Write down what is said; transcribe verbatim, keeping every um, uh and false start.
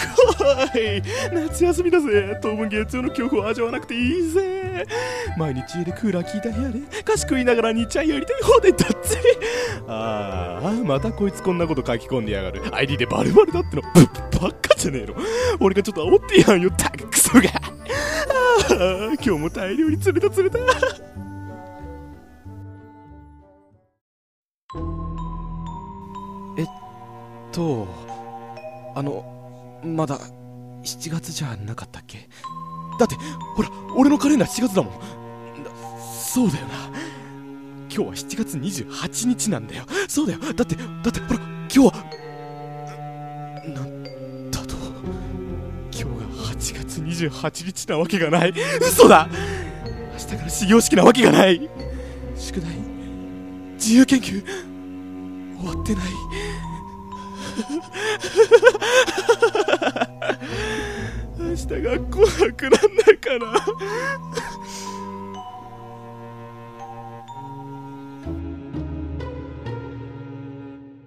い。夏休みだぜ。当分月曜の恐怖を味わわなくていいぜ。毎日家でクーラー効いた部屋で菓子食いながらにちゃんやりたい放題だって。ああ、またこいつこんなこと書き込んでやがる。 アイディー でバレバレだってのぶっばっかじゃねえの。俺がちょっと煽ってやんよ、タククソが。ああ、今日も大量に釣れた釣れた。えっとあのまだしちがつじゃなかったっけ？だってほら俺のカレンダーしちがつだもん。だそうだよな。今日はしちがつにじゅうはちにちなんだよ。そうだよ。だってだってほら今日はなんだと、今日がはちがつにじゅうはちにちなわけがない。嘘だ。明日から始業式なわけがない。宿題自由研究終わってない。明日学校なくなんないかな。